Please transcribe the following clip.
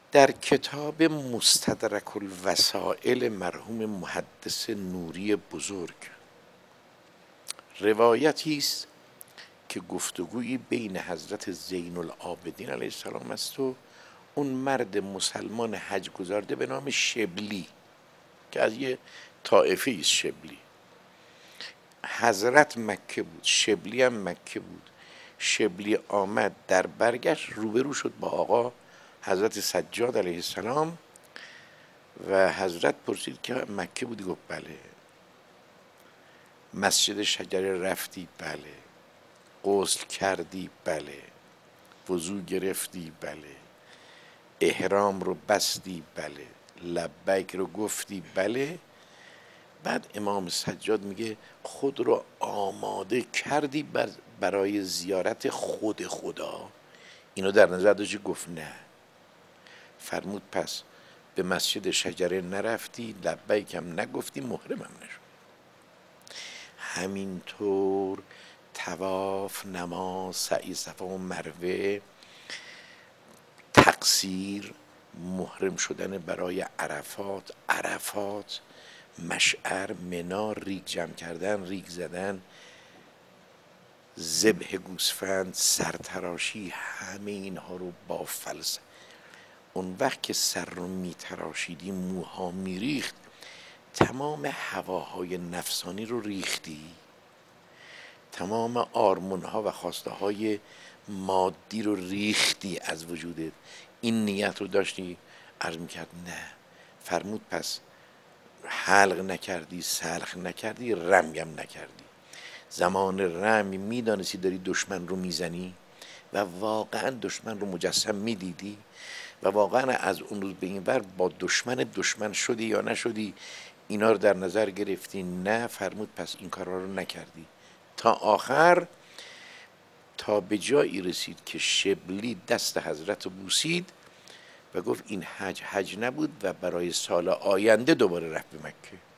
در کتاب مستدرک الوسائل مرحوم محدث نوری بزرگ روایتی است که گفتگویی بین حضرت زین العابدین علیه السلام است و اون مرد مسلمان حج گزارده به نام شبلی که از یه طائفه است. شبلی حضرت مکه بود، شبلی هم مکه بود. شبلی آمد، در برگشت روبرو شد با آقا حضرت سجاد علیه السلام و حضرت پرسید که مکه بودی؟ گفت بله. مسجد شجره رفتی؟ بله. غسل کردی؟ بله. وضو گرفتی؟ بله. احرام رو بستی؟ بله. لبیک رو گفتی؟ بله. بعد امام سجاد میگه خود رو آماده کردی برای زیارت خود خدا؟ اینو در نظر داشتی؟ گفت نه. فرمود پس به مسجد شجره نرفتی، لبیک هم نگفتی، محرمم نشد. همینطور طواف، نماز، سعی صفا و مروه، تقصیر، محرم شدن برای عرفات، مشعر، منا، ریگ جمع کردن، ریگ زدن، ذبح گوسفند، سرتراشی، همه اینها رو با فلسفه. اون وقت که سر رو میتراشیدی، موها میریخت، تمام هواهای نفسانی رو ریختی، تمام آرمونها و خواسته های مادی رو ریختی از وجودت. این نیت رو داشتی؟ عرض میکرد نه. فرمود پس حلق نکردی، سلخ نکردی، رمیم نکردی. زمان رمی میدانستی داری دشمن رو میزنی و واقعا دشمن رو مجسم میدیدی و واقعا از اون روز به این ور با دشمن شدی یا نشدی، اینا رو در نظر گرفتی؟ نه. فرمود پس این کارا رو نکردی. تا آخر، تا به جایی رسید که شبلی دست حضرت رو بوسید و گفت این حج نبود و برای سال آینده دوباره رفت به مکه.